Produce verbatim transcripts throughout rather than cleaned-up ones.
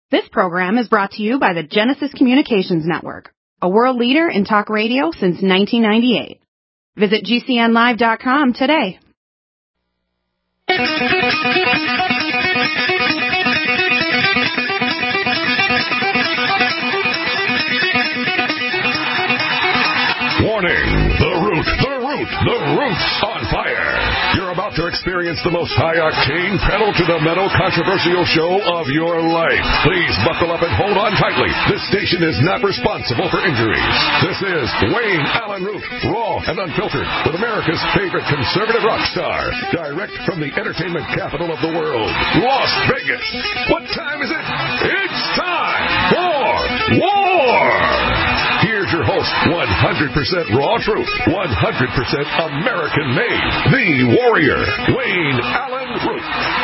This program is brought to you by the Genesis Communications Network, a world leader in talk radio since nineteen ninety-eight. Visit G C N live dot com today. Warning! The Root, the Root, the Root's on fire! You're about to experience the most high-octane, pedal-to-the-metal controversial show of your life. Please buckle up and hold on tightly. This station is not responsible for injuries. This is Wayne Allen Root, raw and unfiltered, with America's favorite conservative rock star, direct from the entertainment capital of the world, Las Vegas. What time is it? It's time for war! Here's your host, one hundred percent raw truth, one hundred percent American made, the warrior, Wayne Allen Root.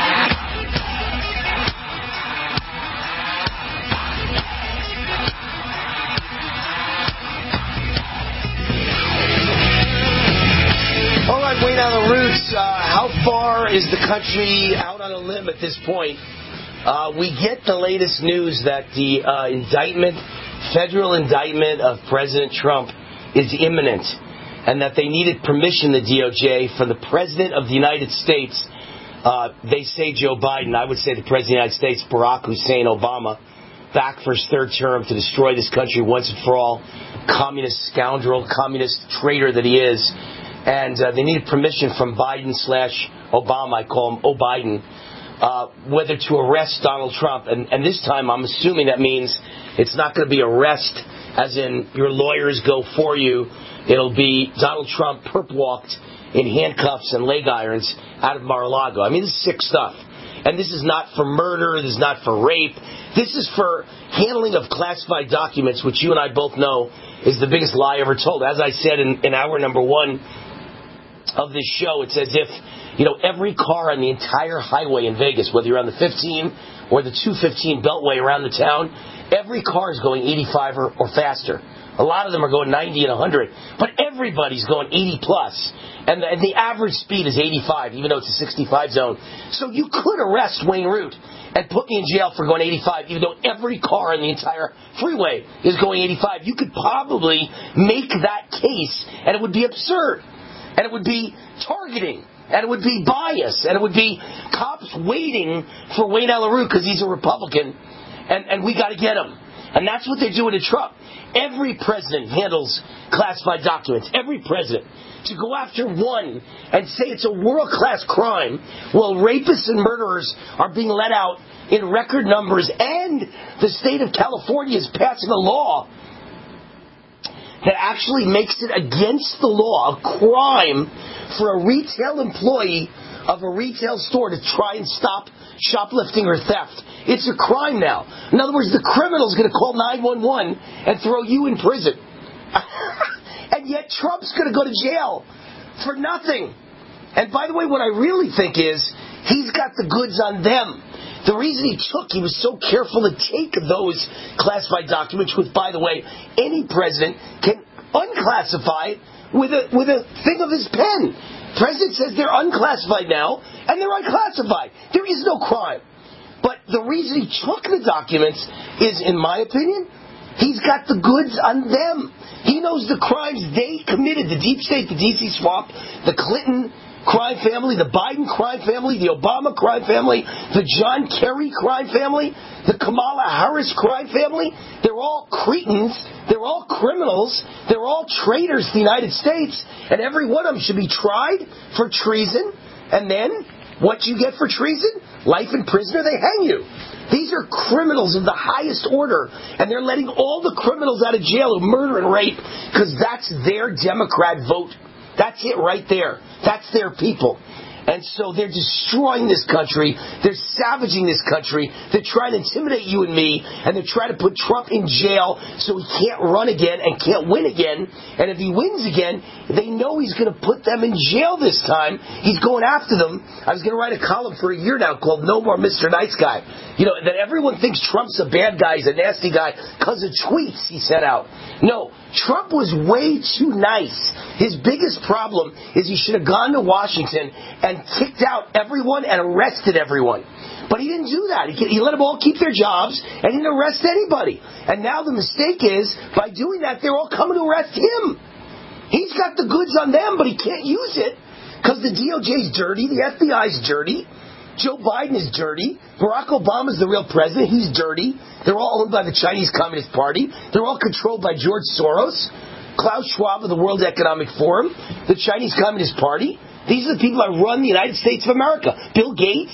All right, Wayne Allen Roots, uh, how far is the country out on a limb at this point? Uh, we get the latest news that the uh, indictment, federal indictment of President Trump is imminent, and that they needed permission, the D O J, from the President of the United States. Uh, they say Joe Biden. I would say the President of the United States, Barack Hussein Obama, back for his third term to destroy this country once and for all. Communist scoundrel, communist traitor that he is. And uh, they needed permission from Biden slash Obama, I call him O-Biden, uh, whether to arrest Donald Trump. And, and this time I'm assuming that means it's not going to be arrest as in your lawyers go for you. It'll be Donald Trump perp walked in handcuffs and leg irons out of Mar-a-Lago. I mean, this is sick stuff. And this is not for murder. This is not for rape. This is for handling of classified documents, which you and I both know is the biggest lie ever told. As I said in, in hour number one of this show, it's as if, you know, every car on the entire highway in Vegas, whether you're on the fifteen or the two fifteen beltway around the town, every car is going eighty-five or, or faster. A lot of them are going ninety and one hundred, but everybody's going eighty plus. And the, and the average speed is eighty-five, even though it's a sixty-five zone. So you could arrest Wayne Root and put me in jail for going eighty-five, even though every car on the entire freeway is going eighty-five. You could probably make that case, and it would be absurd. And it would be targeting. And it would be bias. And it would be cops waiting for Wayne Allen Root because he's a Republican. And, and we got to get him. And that's what they're doing to Trump. Every president handles classified documents. Every president. To go after one and say it's a world-class crime while rapists and murderers are being let out in record numbers, and the state of California is passing a law that actually makes it against the law, a crime for a retail employee of a retail store to try and stop shoplifting or theft. It's a crime now. In other words, the criminal's going to call nine one one and throw you in prison. And yet Trump's going to go to jail for nothing. And by the way, what I really think is he's got the goods on them. The reason he took, he was so careful to take those classified documents, which, by the way, any president can unclassify with a with a thing of his pen. President says they're unclassified now, and they're unclassified. There is no crime. But the reason he took the documents is, in my opinion, he's got the goods on them. He knows the crimes they committed, the deep state, the D C swamp, the Clinton crime family, the Biden crime family, the Obama crime family, the John Kerry crime family, the Kamala Harris crime family. They're all cretins. They're all criminals. They're all traitors to the United States. And every one of them should be tried for treason. And then, what do you get for treason? Life in prison, or they hang you. These are criminals of the highest order. And they're letting all the criminals out of jail who murder and rape because that's their Democrat vote. That's it right there. That's their people. And so they're destroying this country. They're savaging this country. They're trying to intimidate you and me. And they're trying to put Trump in jail so he can't run again and can't win again. And if he wins again, they know he's going to put them in jail this time. He's going after them. I was going to write a column for a year now called No More Mister Nice Guy. You know, that everyone thinks Trump's a bad guy, he's a nasty guy because of tweets he sent out. No, Trump was way too nice. His biggest problem is he should have gone to Washington and kicked out everyone and arrested everyone. But he didn't do that. He, he let them all keep their jobs, and he didn't arrest anybody. And now the mistake is, by doing that, they're all coming to arrest him. He's got the goods on them, but he can't use it because the D O J's dirty, the F B I's dirty, Joe Biden is dirty, Barack Obama's the real president, he's dirty. They're all owned by the Chinese Communist Party. They're all controlled by George Soros, Klaus Schwab of the World Economic Forum, the Chinese Communist Party. These are the people that run the United States of America. Bill Gates.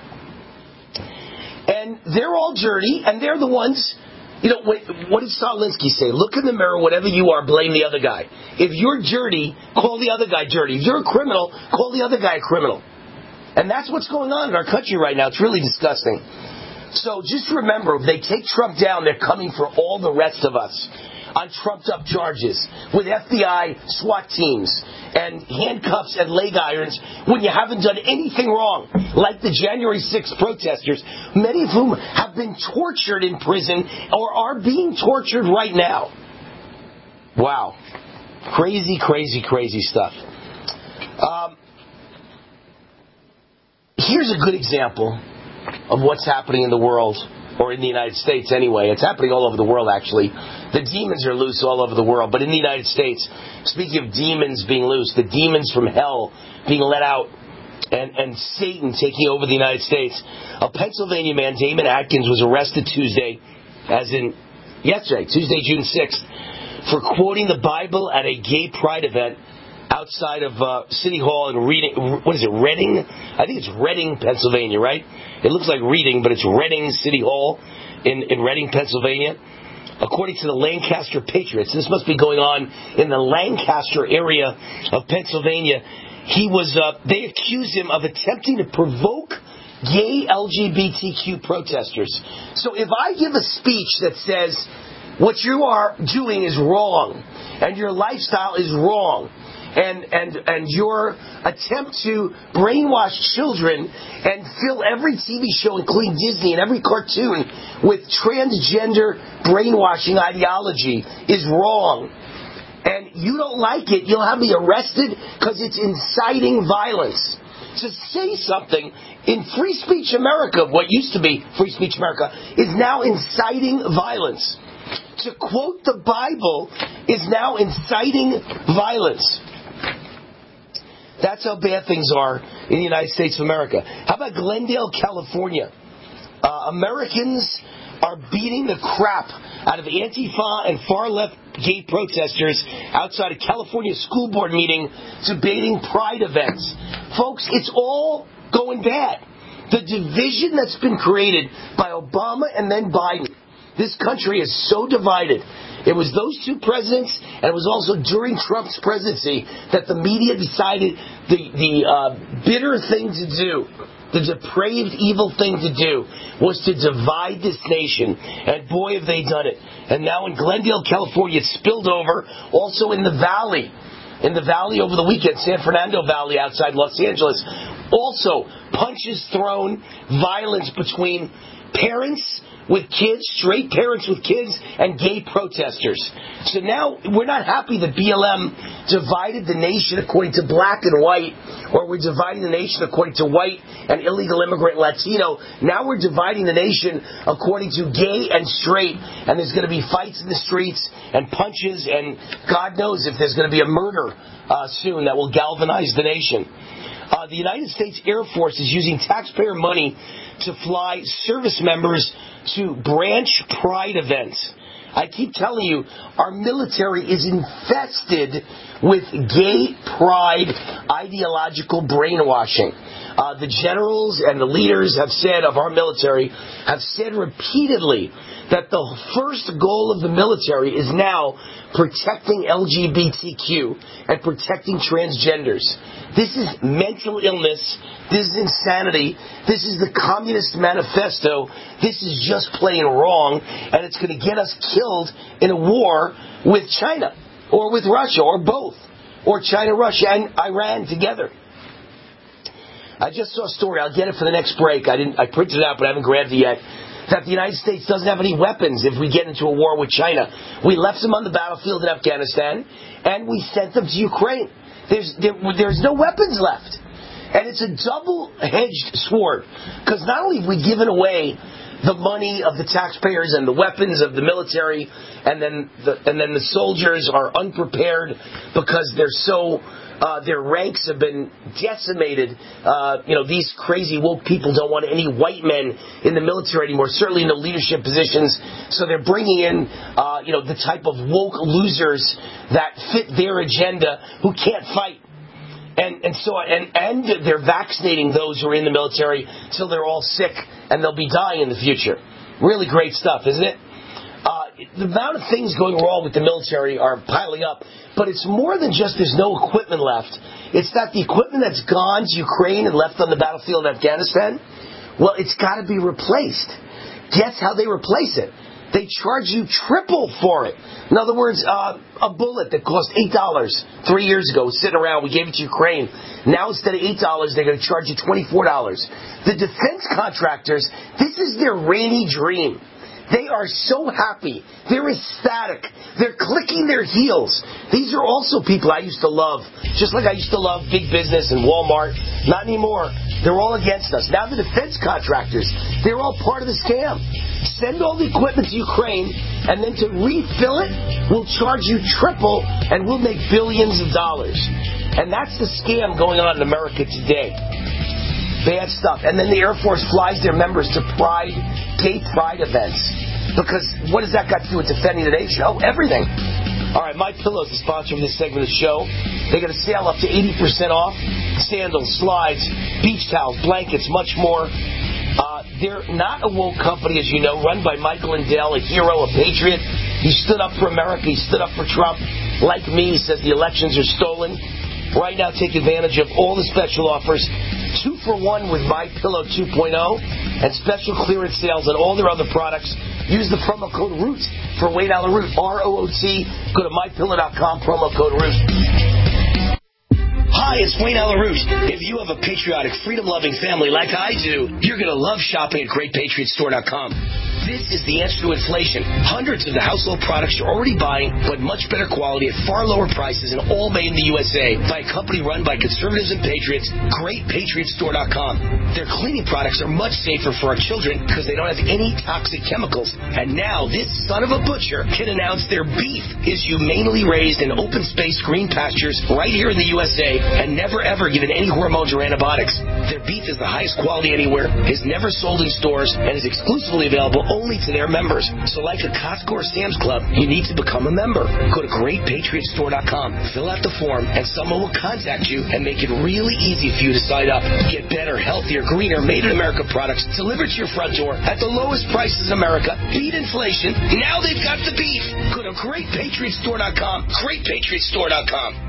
And they're all dirty, and they're the ones, you know, what, what did Stalinsky say? Look in the mirror, whatever you are, blame the other guy. If you're dirty, call the other guy dirty. If you're a criminal, call the other guy a criminal. And that's what's going on in our country right now. It's really disgusting. So just remember, if they take Trump down, they're coming for all the rest of us on trumped-up charges with F B I SWAT teams and handcuffs and leg irons when you haven't done anything wrong, like the January sixth protesters, many of whom have been tortured in prison or are being tortured right now. Wow. Crazy, crazy, crazy stuff. Um, here's a good example of what's happening in the world, or in the United States anyway. It's happening all over the world, actually. The demons are loose all over the world. But in the United States, speaking of demons being loose, the demons from hell being let out, and, and Satan taking over the United States, a Pennsylvania man, Damon Atkins, was arrested Tuesday, as in yesterday, Tuesday, June sixth, for quoting the Bible at a gay pride event outside of uh, City Hall in Reading. What is it, Reading? I think it's Reading, Pennsylvania, right? It looks like Reading, but it's Reading City Hall in, in Reading, Pennsylvania. According to the Lancaster Patriots, this must be going on in the Lancaster area of Pennsylvania. He was, uh, they accused him of attempting to provoke gay L G B T Q protesters. So if I give a speech that says, what you are doing is wrong, and your lifestyle is wrong, and and and your attempt to brainwash children and fill every T V show, including Disney, and every cartoon with transgender brainwashing ideology is wrong, and you don't like it, you'll have me arrested because it's inciting violence. To say something in Free Speech America, what used to be Free Speech America, is now inciting violence. To quote the Bible is now inciting violence. That's how bad things are in the United States of America. How about Glendale, California? Uh, Americans are beating the crap out of Antifa and far-left gay protesters outside a California school board meeting debating pride events. Folks, it's all going bad. The division that's been created by Obama and then Biden. This country is so divided. It was those two presidents, and it was also during Trump's presidency that the media decided the, the uh, bitter thing to do, the depraved, evil thing to do, was to divide this nation. And boy, have they done it. And now in Glendale, California, it spilled over. Also in the Valley. In the Valley over the weekend, San Fernando Valley outside Los Angeles. Also, punches thrown, violence between parents with kids, straight parents with kids, and gay protesters. So now we're not happy that B L M divided the nation according to black and white, or we're dividing the nation according to white and illegal immigrant Latino. Now we're dividing the nation according to gay and straight, and there's going to be fights in the streets and punches, and God knows if there's going to be a murder uh, soon that will galvanize the nation. Uh, the United States Air Force is using taxpayer money to fly service members to branch pride events. I keep telling you, our military is infested with gay pride ideological brainwashing. Uh, the generals and the leaders have said of our military, have said repeatedly that the first goal of the military is now protecting L G B T Q and protecting transgenders. This is mental illness. This is insanity. This is the Communist Manifesto. This is just plain wrong, and it's going to get us killed in a war with China, or with Russia, or both, or China, Russia, and Iran together. I just saw a story. I'll get it for the next break. I didn't. I printed it out, but I haven't grabbed it yet. That the United States doesn't have any weapons if we get into a war with China. We left them on the battlefield in Afghanistan, and we sent them to Ukraine. There's there, there's no weapons left. And it's a double-edged sword, because not only have we given away the money of the taxpayers and the weapons of the military, and then the, and then the soldiers are unprepared because they're so uh, their ranks have been decimated. Uh, you know, these crazy woke people don't want any white men in the military anymore, certainly in the leadership positions. So they're bringing in uh, you know the type of woke losers that fit their agenda who can't fight. And and so and and they're vaccinating those who are in the military till they're all sick and they'll be dying in the future. Really great stuff, isn't it? Uh, the amount of things going wrong with the military are piling up, but it's more than just there's no equipment left. It's that the equipment that's gone to Ukraine and left on the battlefield in Afghanistan, well, it's got to be replaced. Guess how they replace it? They charge you triple for it. In other words, uh, a bullet that cost eight dollars three years ago was sitting around. We gave it to Ukraine. Now instead of eight dollars, they're going to charge you twenty-four dollars. The defense contractors, this is their rainy dream. They are so happy. They're ecstatic. They're clicking their heels. These are also people I used to love, just like I used to love big business and Walmart. Not anymore. They're all against us. Now the defense contractors, they're all part of the scam. Send all the equipment to Ukraine, and then to refill it, we'll charge you triple, and we'll make billions of dollars. And that's the scam going on in America today. Bad stuff. And then the Air Force flies their members to Pride, gay Pride events. Because what has that got to do with defending the nation? Oh, everything. All right, MyPillow is the sponsor of this segment of the show. They got a sale up to eighty percent off. Sandals, slides, beach towels, blankets, much more. Uh, they're not a woke company, as you know, run by Michael Lindell, a hero, a patriot. He stood up for America. He stood up for Trump. Like me, he says the elections are stolen. Right now, take advantage of all the special offers. Two for one with MyPillow two point oh and special clearance sales on all their other products. Use the promo code ROOT for Wayne Allen Root, R O O T. Go to my pillow dot com, promo code ROOT. Hi, it's Wayne Allen Root. If you have a patriotic, freedom-loving family like I do, you're going to love shopping at great patriot store dot com. This is the answer to inflation. Hundreds of the household products you're already buying, but much better quality at far lower prices and all made in the U S A by a company run by conservatives and patriots, great patriot store dot com. Their cleaning products are much safer for our children because they don't have any toxic chemicals. And now this son of a butcher can announce their beef is humanely raised in open space green pastures right here in the U S A and never ever given any hormones or antibiotics. Their beef is the highest quality anywhere, is never sold in stores, and is exclusively available only to their members. So like a Costco or Sam's Club, you need to become a member. Go to great patriot store dot com, fill out the form, and someone will contact you and make it really easy for you to sign up. Get better, healthier, greener, made-in-America products delivered to your front door at the lowest prices in America. Beat inflation. Now they've got the beef. Go to great patriot store dot com, great patriot store dot com.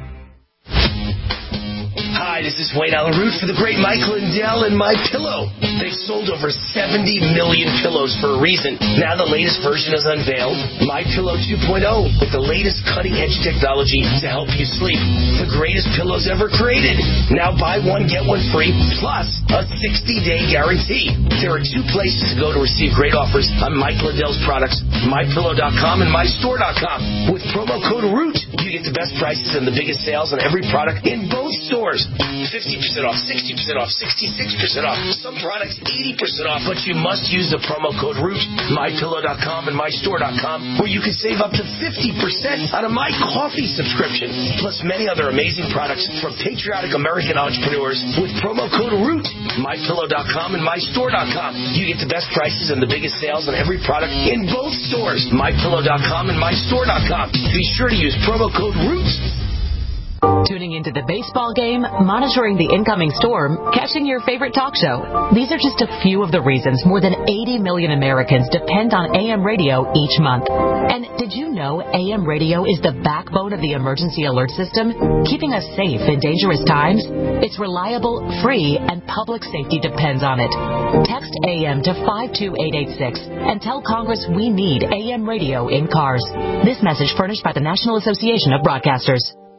Hi, this is Wayne Allen Root for the great Michael Lindell and MyPillow. They've sold over seventy million pillows for a reason. Now the latest version is unveiled, MyPillow two point oh, with the latest cutting-edge technology to help you sleep. The greatest pillows ever created. Now buy one, get one free, plus a sixty-day guarantee. There are two places to go to receive great offers on Michael Lindell's products, my pillow dot com and my store dot com. With promo code ROOT, you get the best prices and the biggest sales on every product in both stores. fifty percent off, sixty percent off, sixty-six percent off. Some products eighty percent off, but you must use the promo code ROOT, my pillow dot com and my store dot com, where you can save up to fifty percent on a My Coffee subscription, plus many other amazing products from patriotic American entrepreneurs with promo code ROOT, my pillow dot com and my store dot com. You get the best prices and the biggest sales on every product in both stores, my pillow dot com and my store dot com. Be sure to use promo code ROOT. Tuning into the baseball game, monitoring the incoming storm, catching your favorite talk show. These are just a few of the reasons more than eighty million Americans depend on A M radio each month. And did you know A M radio is the backbone of the emergency alert system, keeping us safe in dangerous times? It's reliable, free, and public safety depends on it. Text A M to five two eight eight six and tell Congress we need A M radio in cars. This message furnished by the National Association of Broadcasters.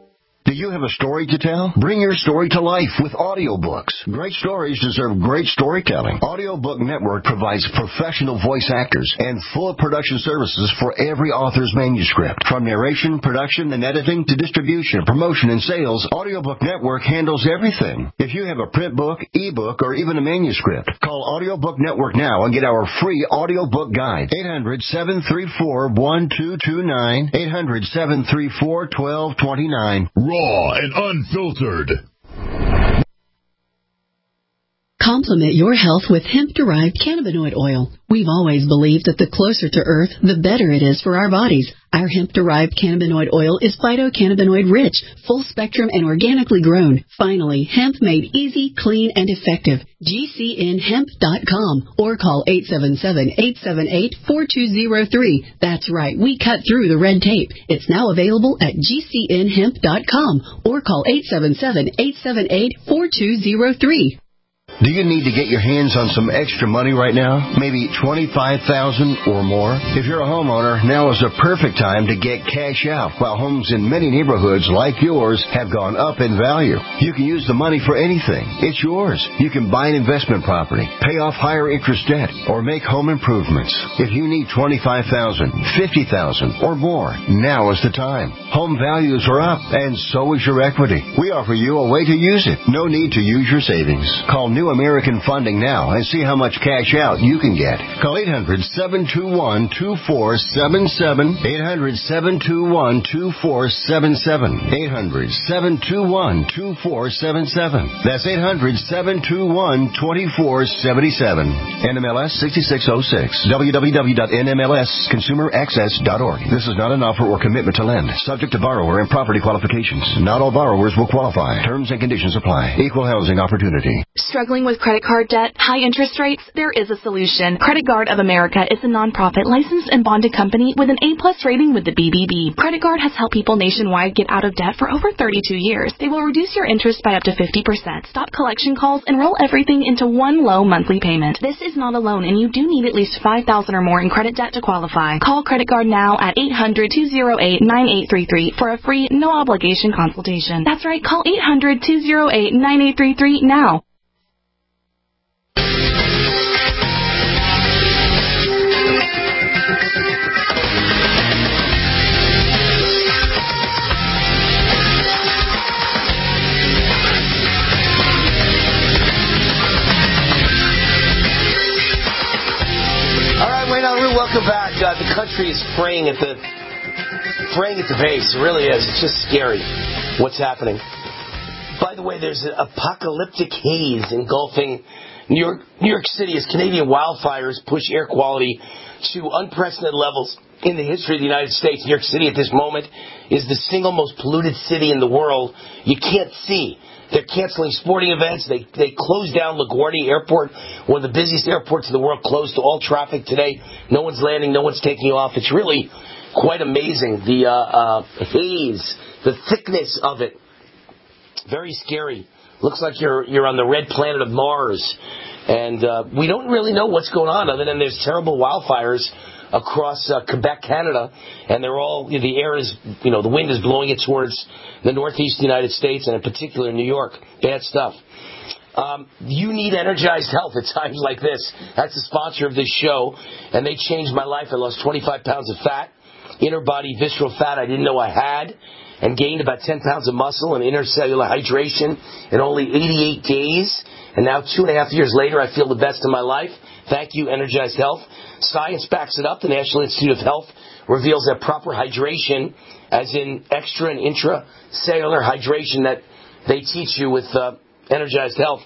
Do you have a story to tell? Bring your story to life with audiobooks. Great stories deserve great storytelling. Audiobook Network provides professional voice actors and full production services for every author's manuscript. From narration, production, and editing to distribution, promotion, and sales, Audiobook Network handles everything. If you have a print book, ebook, or even a manuscript, call Audiobook Network now and get our free audiobook guide. eight hundred, seven three four, one two two nine. eight hundred, seven three four, one two two nine. Raw and unfiltered. Complement your health with hemp-derived cannabinoid oil. We've always believed that the closer to Earth, the better it is for our bodies. Our hemp-derived cannabinoid oil is phytocannabinoid-rich, full-spectrum, and organically grown. Finally, hemp made easy, clean, and effective. G C N hemp dot com or call eight seven seven, eight seven eight, four two zero three. That's right, we cut through the red tape. It's now available at G C N hemp dot com or call eight seven seven, eight seven eight, four two zero three. Do you need to get your hands on some extra money right now? Maybe twenty-five thousand dollars or more? If you're a homeowner, now is the perfect time to get cash out while homes in many neighborhoods like yours have gone up in value. You can use the money for anything. It's yours. You can buy an investment property, pay off higher interest debt, or make home improvements. If you need twenty-five thousand dollars, fifty thousand dollars, or more, now is the time. Home values are up, and so is your equity. We offer you a way to use it. No need to use your savings. Call New American Funding now and see how much cash out you can get. Call eight hundred, seven two one, two four seven seven. eight hundred, seven two one, two four seven seven. eight hundred, seven two one, two four seven seven. That's eight hundred, seven two one, two four seven seven. N M L S sixty-six oh six. w w w dot n m l s consumer access dot org. This is not an offer or commitment to lend. Subject to borrower and property qualifications. Not all borrowers will qualify. Terms and conditions apply. Equal housing opportunity. Struggling with credit card debt, high interest rates? There is a solution. Credit Guard of America is a nonprofit licensed and bonded company with an A-plus rating with the B B B. Credit Guard has helped people nationwide get out of debt for over thirty-two years. They will reduce your interest by up to fifty percent, stop collection calls, and roll everything into one low monthly payment. This is not a loan, and you do need at least five thousand dollars or more in credit debt to qualify. Call Credit Guard now at eight hundred, two oh eight, nine eight three three for a free, no-obligation consultation. That's right, call eight hundred, two oh eight, nine eight three three now. Welcome back. Uh, the country is fraying at the fraying at the base. It really is. It's just scary what's happening. By the way, there's an apocalyptic haze engulfing New York, New York City as Canadian wildfires push air quality to unprecedented levels in the history of the United States. New York City at this moment is the single most polluted city in the world. You can't see. They're canceling sporting events. They they closed down LaGuardia Airport, one of the busiest airports in the world, closed to all traffic today. No one's landing. No one's taking off. It's really quite amazing, the uh, uh, haze, the thickness of it. Very scary. Looks like you're you're on the red planet of Mars. And uh, we don't really know what's going on other than there's terrible wildfires across uh, Quebec, Canada, and they're all, you know, the air is, you know, the wind is blowing it towards the northeast United States, and in particular New York. Bad stuff. Um, you need energized health at times like this. That's the sponsor of this show, and they changed my life. I lost twenty-five pounds of fat, inner body visceral fat I didn't know I had, and gained about ten pounds of muscle and intercellular hydration in only eighty-eight days. And now, two and a half years later, I feel the best of my life. Thank you, Energized Health. Science backs it up. The National Institute of Health reveals that proper hydration, as in extra and intracellular hydration that they teach you with uh, Energized Health,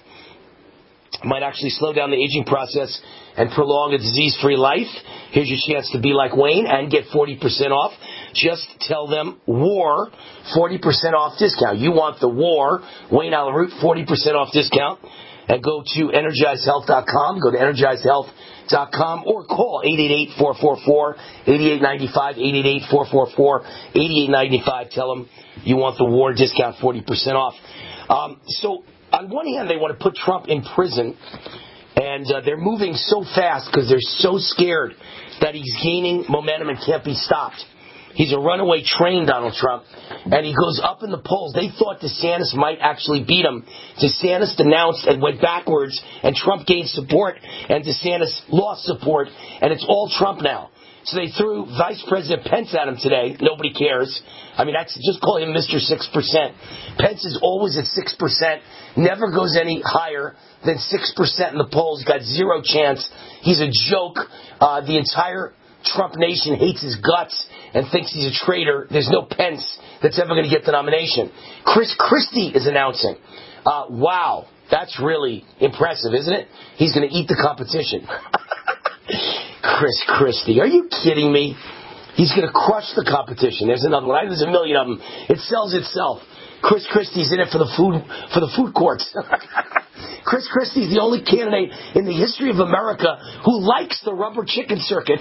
might actually slow down the aging process and prolong a disease-free life. Here's your chance to be like Wayne and get forty percent off. Just tell them WAR, forty percent off discount. You want the WAR, Wayne Allyn Root, forty percent off discount. And go to energized health dot com. Go to energized health dot com or call eight eight eight, four four four, eight eight nine five, eight eight eight, four four four, eight eight nine five. Tell them you want the WAR discount, forty percent off. Um, so, on one hand, they want to put Trump in prison, and uh, they're moving so fast because they're so scared that he's gaining momentum and can't be stopped. He's a runaway train, Donald Trump, and he goes up in the polls. They thought DeSantis might actually beat him. DeSantis denounced and went backwards, and Trump gained support, and DeSantis lost support, and it's all Trump now. So they threw Vice President Pence at him today. Nobody cares. I mean, that's just call him Mister six percent. Pence is always at six percent, never goes any higher than six percent in the polls. He's got zero chance. He's a joke. Uh, the entire Trump nation hates his guts and thinks he's a traitor. There's no Pence that's ever going to get the nomination. Chris Christie is announcing. Uh, wow, that's really impressive, isn't it? He's going to eat the competition. Chris Christie, are you kidding me? He's going to crush the competition. There's another one. There's a million of them. It sells itself. Chris Christie's in it for the food for the food courts. Chris Christie's the only candidate in the history of America who likes the rubber chicken circuit.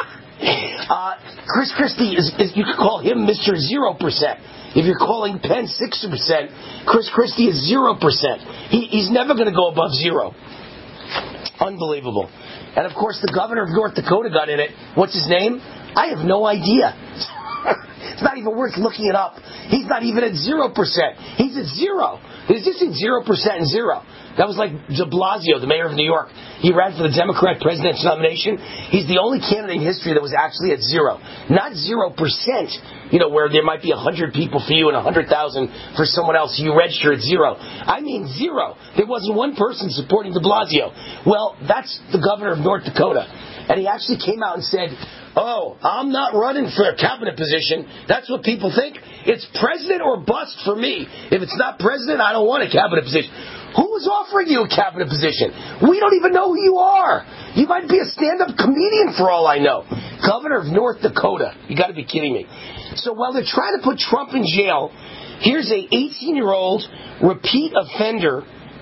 uh, Chris Christie is, is, you could call him Mister Zero Percent. If you're calling Pence six percent, Chris Christie is zero percent. He, he's never going to go above zero. Unbelievable. And of course, the governor of North Dakota got in it. What's his name? I have no idea. It's not even worth looking it up. He's not even at zero percent. He's at zero. He's just at zero percent and zero. That was like de Blasio, the mayor of New York. He ran for the Democrat presidential nomination. He's the only candidate in history that was actually at zero. Not zero percent, you know, where there might be one hundred people for you and one hundred thousand for someone else. You register at zero. I mean zero. There wasn't one person supporting de Blasio. Well, that's the governor of North Dakota. And he actually came out and said, oh, I'm not running for a cabinet position. That's what people think. It's president or bust for me. If it's not president, I don't want a cabinet position. Who's offering you a cabinet position? We don't even know who you are. You might be a stand-up comedian for all I know. Governor of North Dakota. You got to be kidding me. So while they're trying to put Trump in jail, here's a eighteen-year-old repeat offender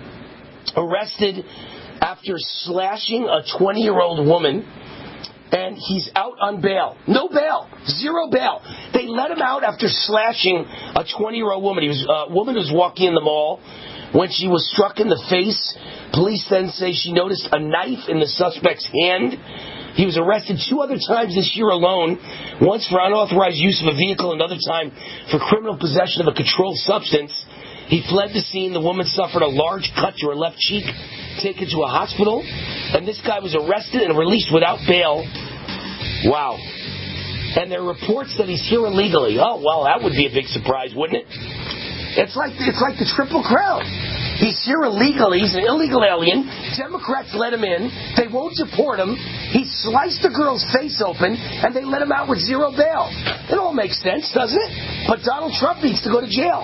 arrested after slashing a twenty-year-old woman. And he's out on bail. No bail. Zero bail. They let him out after slashing a twenty-year-old woman. He was a woman who was walking in the mall. When she was struck in the face, police then say she noticed a knife in the suspect's hand. He was arrested two other times this year alone, once for unauthorized use of a vehicle, another time for criminal possession of a controlled substance. He fled the scene. The woman suffered a large cut to her left cheek, taken to a hospital, and this guy was arrested and released without bail. Wow. And there are reports that he's here illegally. Oh, well, that would be a big surprise, wouldn't it? It's like it's like the Triple Crown. He's here illegally. He's an illegal alien. Democrats let him in. They won't deport him. He sliced a girl's face open, and they let him out with zero bail. It all makes sense, doesn't it? But Donald Trump needs to go to jail.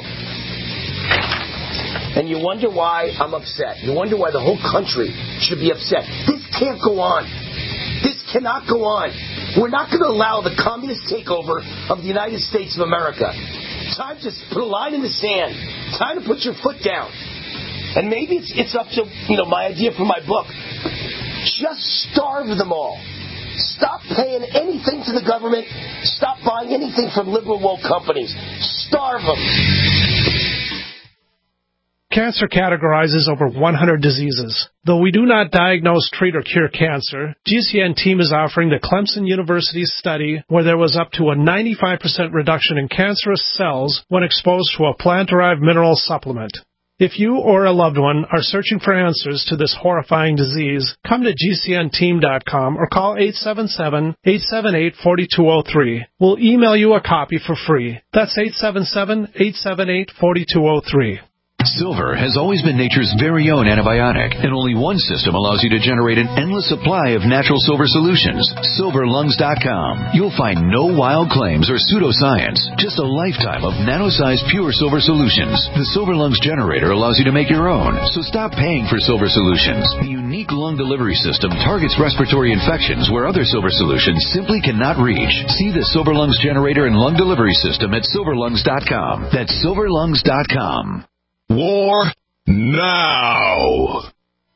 And you wonder why I'm upset. You wonder why the whole country should be upset. This can't go on. This cannot go on. We're not going to allow the communist takeover of the United States of America. Time to put a line in the sand. Time to put your foot down. And maybe it's it's up to, you know, my idea for my book. Just starve them all. Stop paying anything to the government. Stop buying anything from liberal woke companies. Starve them. Cancer categorizes over one hundred diseases. Though we do not diagnose, treat, or cure cancer, G C N team is offering the Clemson University study where there was up to a ninety-five percent reduction in cancerous cells when exposed to a plant-derived mineral supplement. If you or a loved one are searching for answers to this horrifying disease, come to G C N team dot com or call eight seven seven, eight seven eight, four two zero three. We'll email you a copy for free. That's eight seven seven, eight seven eight, four two zero three. Silver has always been nature's very own antibiotic, and only one system allows you to generate an endless supply of natural silver solutions. silver lungs dot com. You'll find no wild claims or pseudoscience, just a lifetime of nano-sized pure silver solutions. The Silver Lungs generator allows you to make your own, so stop paying for silver solutions. The unique lung delivery system targets respiratory infections where other silver solutions simply cannot reach. See the Silver Lungs generator and lung delivery system at silver lungs dot com. That's silver lungs dot com. War now.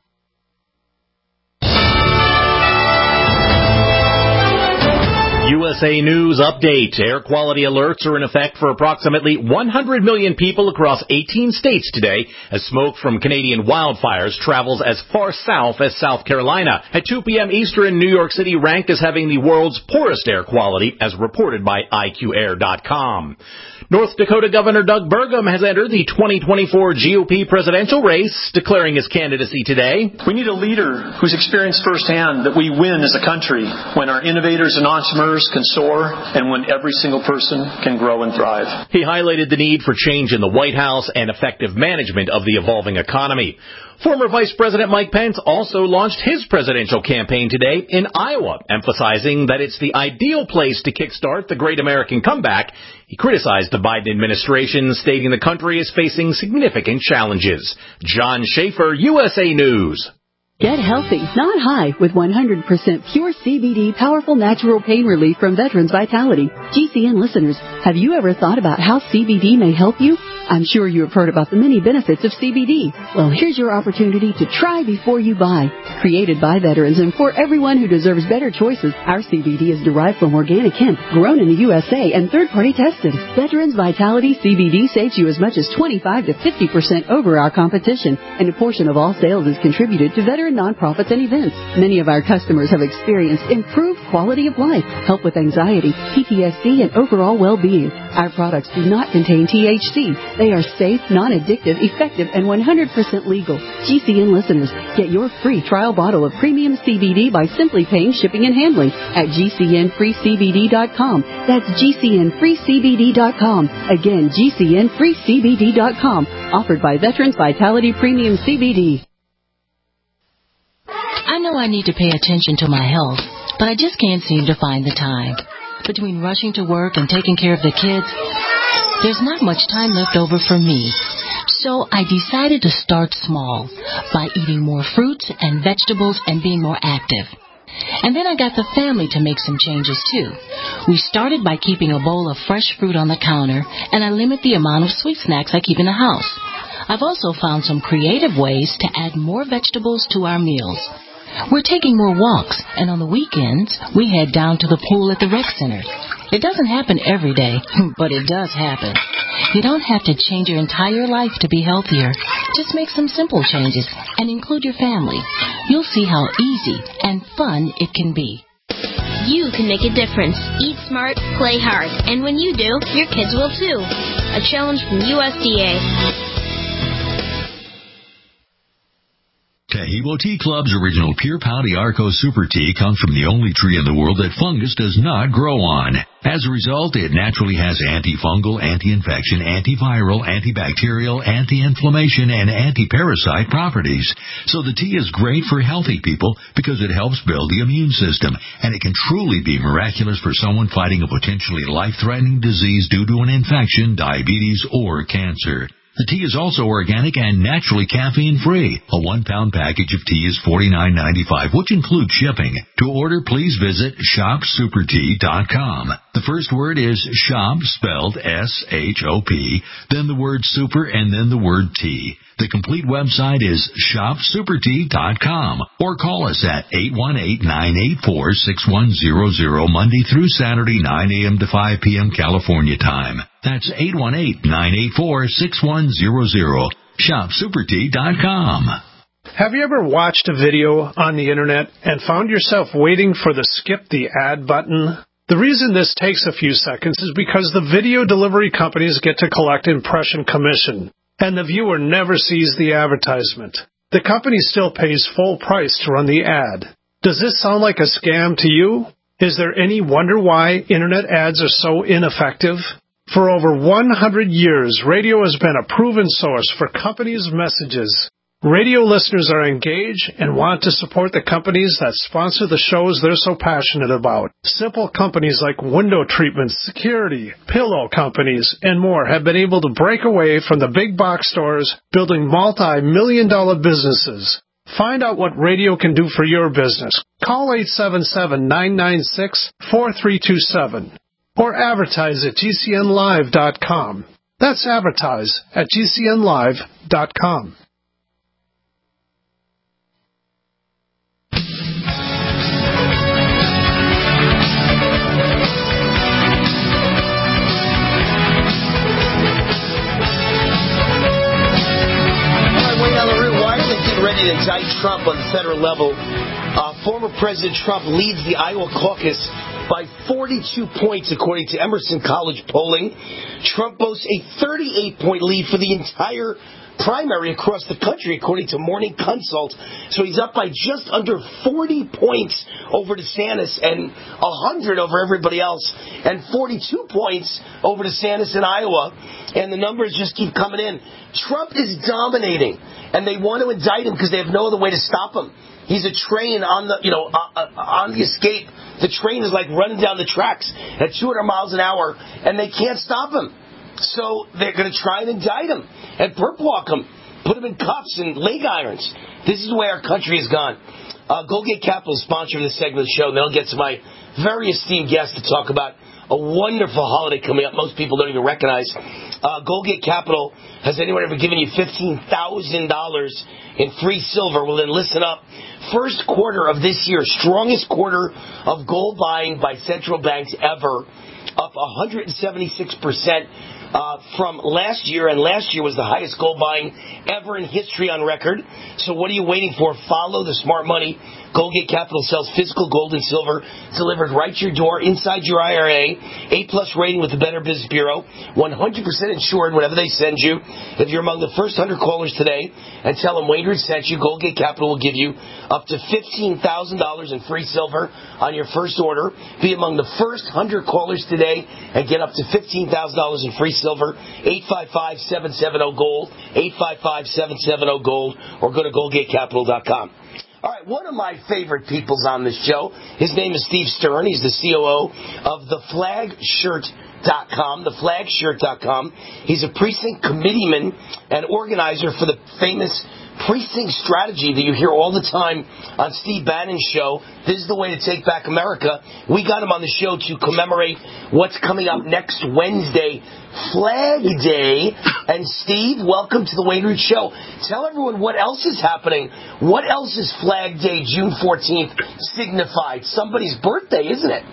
U S S A News Update. Air quality alerts are in effect for approximately one hundred million people across eighteen states today as smoke from Canadian wildfires travels as far south as South Carolina. At two p.m. Eastern, New York City ranked as having the world's poorest air quality as reported by I Q air dot com. North Dakota Governor Doug Burgum has entered the twenty twenty-four G O P presidential race, declaring his candidacy today. We need a leader who's experienced firsthand that we win as a country when our innovators and entrepreneurs can soar and when every single person can grow and thrive. He highlighted the need for change in the White House and effective management of the evolving economy. Former Vice President Mike Pence also launched his presidential campaign today in Iowa, emphasizing that it's the ideal place to kickstart the great American comeback. He criticized the Biden administration, stating the country is facing significant challenges. John Schaefer, U S A News. Get healthy, not high, with one hundred percent pure C B D powerful natural pain relief from Veterans Vitality. G C N listeners, have you ever thought about how C B D may help you? I'm sure you have heard about the many benefits of C B D. Well, here's your opportunity to try before you buy. Created by veterans and for everyone who deserves better choices, our C B D is derived from organic hemp, grown in the U S A and third-party tested. Veterans Vitality C B D saves you as much as twenty-five to fifty percent over our competition, and a portion of all sales is contributed to veteran nonprofits and events. Many of our customers have experienced improved quality of life, help with anxiety, P T S D, and overall well-being. Our products do not contain T H C. They are safe, non-addictive, effective, and one hundred percent legal. G C N listeners, get your free trial bottle of premium C B D by simply paying shipping and handling at G C N free C B D dot com. That's G C N free C B D dot com. Again, G C N free C B D dot com. Offered by Veterans Vitality Premium C B D. I know I need to pay attention to my health, but I just can't seem to find the time. Between rushing to work and taking care of the kids, there's not much time left over for me. So I decided to start small by eating more fruits and vegetables and being more active. And then I got the family to make some changes too. We started by keeping a bowl of fresh fruit on the counter, and I limit the amount of sweet snacks I keep in the house. I've also found some creative ways to add more vegetables to our meals. We're taking more walks, and on the weekends, we head down to the pool at the rec center. It doesn't happen every day, but it does happen. You don't have to change your entire life to be healthier. Just make some simple changes and include your family. You'll see how easy and fun it can be. You can make a difference. Eat smart, play hard. And when you do, your kids will too. A challenge from U S D A. Taheebo Tea Club's original Pure Pouty Arco Super Tea comes from the only tree in the world that fungus does not grow on. As a result, it naturally has antifungal, anti-infection, antiviral, antibacterial, anti-inflammation, and anti-parasite properties. So the tea is great for healthy people because it helps build the immune system, and it can truly be miraculous for someone fighting a potentially life-threatening disease due to an infection, diabetes, or cancer. The tea is also organic and naturally caffeine-free. A one-pound package of tea is forty-nine ninety-five, which includes shipping. To order, please visit shop super tea dot com. The first word is shop, spelled S H O P, then the word super, and then the word tea. The complete website is shop super tea dot com, or call us at eight one eight, nine eight four, six one zero zero Monday through Saturday, nine a.m. to five p.m. California time. That's eight one eight, nine eight four, six one zero zero. shop super tea dot com. Have you ever watched a video on the internet and found yourself waiting for the skip the ad button? The reason this takes a few seconds is because the video delivery companies get to collect impression commission, and the viewer never sees the advertisement. The company still pays full price to run the ad. Does this sound like a scam to you? Is there any wonder why internet ads are so ineffective? For over one hundred years, radio has been a proven source for companies' messages. Radio listeners are engaged and want to support the companies that sponsor the shows they're so passionate about. Simple companies like window treatments, security, pillow companies, and more have been able to break away from the big box stores, building multi-million dollar businesses. Find out what radio can do for your business. Call eight seven seven, nine nine six, four three two seven or advertise at G C N live dot com. That's advertise at G C N live dot com. indict Trump on the federal level. Uh, former President Trump leads the Iowa caucus by forty-two points, according to Emerson College polling. Trump boasts a thirty-eight point lead for the entire primary across the country, according to Morning Consult. So he's up by just under forty points over DeSantis and one hundred over everybody else, and forty-two points over DeSantis in Iowa. And the numbers just keep coming in. Trump is dominating, and they want to indict him because they have no other way to stop him. He's a train on the, you know, uh, on the escape. The train is like running down the tracks at two hundred miles an hour, and they can't stop him. So they're going to try and indict him and perp walk him, put him in cuffs and leg irons. This is the way our country has gone. Uh, Goldgate Capital is sponsoring this segment of the show, and then I'll get to my very esteemed guest to talk about a wonderful holiday coming up most people don't even recognize. Uh, Goldgate Capital, has anyone ever given you fifteen thousand dollars in free silver? Well, then listen up. First quarter of this year, strongest quarter of gold buying by central banks ever, up one hundred seventy-six percent uh, from last year, and last year was the highest gold buying ever in history on record. So what are you waiting for? Follow the smart money. Goldgate Capital sells physical gold and silver delivered right to your door inside your I R A. A-plus rating with the Better Business Bureau. one hundred percent insured whenever they send you. If you're among the first one hundred callers today and tell them Wayne Root sent you, Goldgate Capital will give you up to fifteen thousand dollars in free silver on your first order. Be among the first one hundred callers today and get up to fifteen thousand dollars in free silver. eight five five, seven seven zero, GOLD. eight five five, seven seven zero, GOLD. Or go to goldgate capital dot com. All right, one of my favorite peoples on this show, his name is Steve Stern. He's the C O O of the flag shirt dot com, the flag shirt dot com. He's a precinct committeeman and organizer for the famous precinct strategy that you hear all the time on Steve Bannon's show. This is the way to take back America. We got him on the show to commemorate what's coming up next Wednesday, Flag Day. And Steve, welcome to the Wayne Root Show. Tell everyone what else is happening. What else is Flag Day, June fourteenth, signified? Somebody's birthday, isn't it?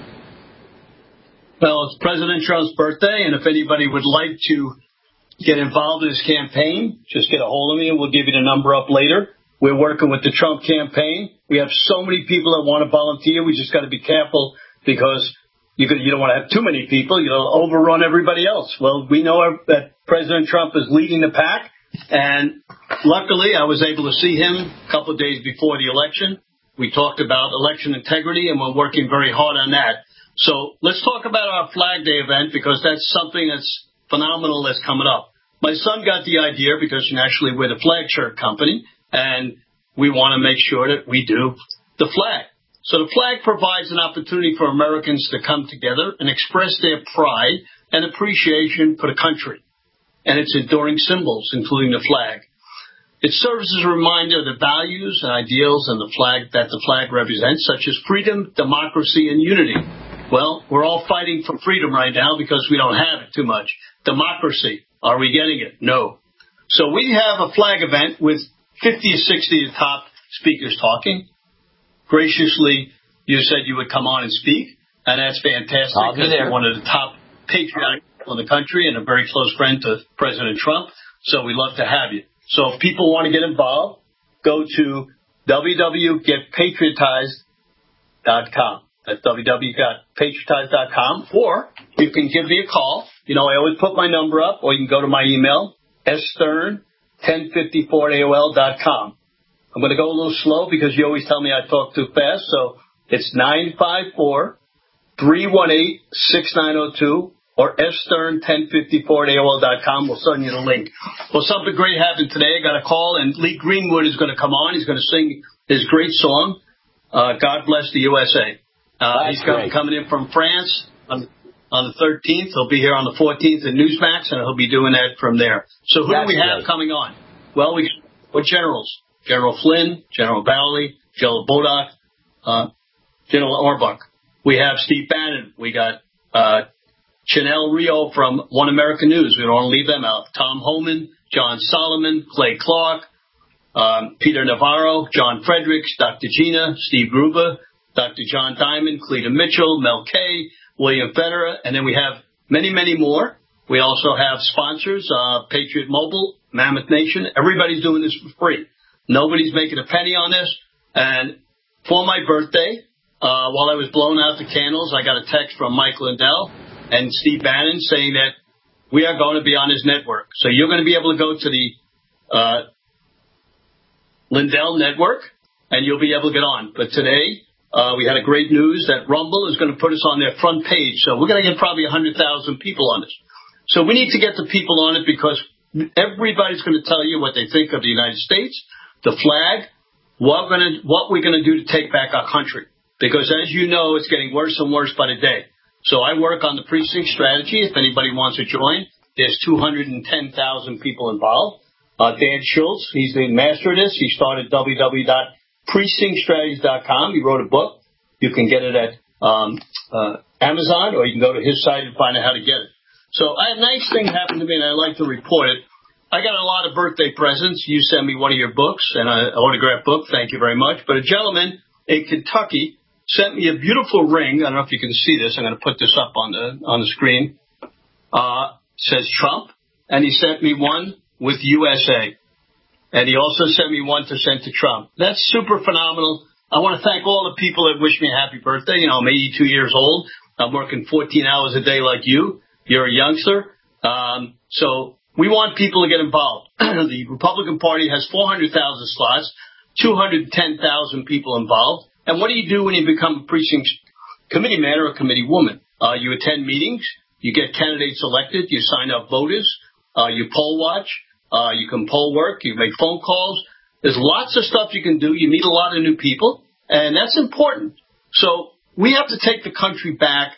Well, it's President Trump's birthday, and if anybody would like to get involved in his campaign, just get a hold of me and we'll give you the number up later. We're working with the Trump campaign. We have so many people that want to volunteer. We just got to be careful because you, could, you don't want to have too many people. You'll overrun everybody else. Well, we know that President Trump is leading the pack, and luckily I was able to see him a couple of days before the election. We talked about election integrity, and we're working very hard on that. So let's talk about our Flag Day event because that's something that's phenomenal that's coming up. My son got the idea because naturally we're the flag shirt company, and we want to make sure that we do the flag. So the flag provides an opportunity for Americans to come together and express their pride and appreciation for the country and its enduring symbols, including the flag. It serves as a reminder of the values and ideals and the flag that the flag represents, such as freedom, democracy, and unity. Well, we're all fighting for freedom right now because we don't have it too much. Democracy, are we getting it? No. So we have a flag event with fifty or sixty of the top speakers talking. Graciously, you said you would come on and speak, and that's fantastic because you're one of the top patriotic people in the country and a very close friend to President Trump, so we'd love to have you. So if people want to get involved, go to w w w dot get patriotized dot com. That's w w w dot patriotized dot com, or you can give me a call. You know, I always put my number up, or you can go to my email, s stern ten fifty-four at a o l dot com. I'm going to go a little slow because you always tell me I talk too fast, so it's nine five four, three one eight, six nine zero two, or s stern ten fifty-four at a o l dot com. We'll send you the link. Well, something great happened today. I got a call, and Lee Greenwood is going to come on. He's going to sing his great song, uh, God Bless the U S A. Uh, he's coming, coming in from France on, on the thirteenth. He'll be here on the fourteenth at Newsmax, and he'll be doing that from there. So who That's do we have great. coming on? Well, we what generals? General Flynn, General Bowley, General Bodock, uh, General Orbuck. We have Steve Bannon. We got uh, Chanel Rio from One American News. We don't want to leave them out. Tom Homan, John Solomon, Clay Clark, um, Peter Navarro, John Fredericks, Doctor Gina, Steve Gruber, Doctor John Diamond, Cleta Mitchell, Mel Kay, William Federer, and then we have many, many more. We also have sponsors, uh, Patriot Mobile, Mammoth Nation. Everybody's doing this for free. Nobody's making a penny on this. And for my birthday, uh, while I was blowing out the candles, I got a text from Mike Lindell and Steve Bannon saying that we are going to be on his network. So you're going to be able to go to the uh, Lindell network, and you'll be able to get on. But today, uh, we had a great news that Rumble is going to put us on their front page. So we're going to get probably one hundred thousand people on this. So we need to get the people on it because everybody's going to tell you what they think of the United States, the flag, what we're going to, what we're going to do to take back our country. Because as you know, it's getting worse and worse by the day. So I work on the precinct strategy. If anybody wants to join, there's two hundred ten thousand people involved. Uh, Dan Schultz, he's the master of this. He started w w w dot precinct strategies dot com. He wrote a book. You can get it at um, uh, Amazon, or you can go to his site and find out how to get it. So a nice thing happened to me, and I'd like to report it. I got a lot of birthday presents. You sent me one of your books, and an autographed book. Thank you very much. But a gentleman in Kentucky sent me a beautiful ring. I don't know if you can see this. I'm going to put this up on the on the screen. Uh, says Trump, and he sent me one with U S A. And he also sent me one to send to Trump. That's super phenomenal. I want to thank all the people that wish me a happy birthday. You know, I'm eighty-two years old. I'm working fourteen hours a day like you. You're a youngster. Um, so we want people to get involved. The Republican Party has four hundred thousand slots, two hundred ten thousand people involved. And what do you do when you become a precinct committee man or a committee woman? Uh, you attend meetings. You get candidates elected. You sign up voters. Uh, you poll watch. Uh, you can poll work. You make phone calls. There's lots of stuff you can do. You meet a lot of new people, and that's important. So we have to take the country back